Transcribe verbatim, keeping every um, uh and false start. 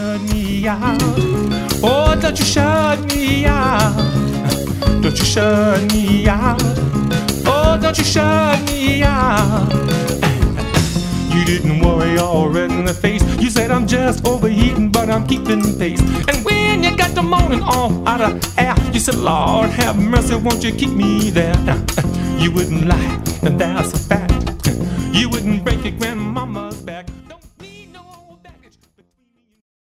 Shut me out. Oh, don't you shut me out. Don't you shut me out. Oh, don't you shut me out. You didn't worry all red in the face. You said I'm just overheating, but I'm keeping pace. And when you got the moaning all out of air, you said, Lord, have mercy, won't you keep me there? You wouldn't lie, and that's a fact.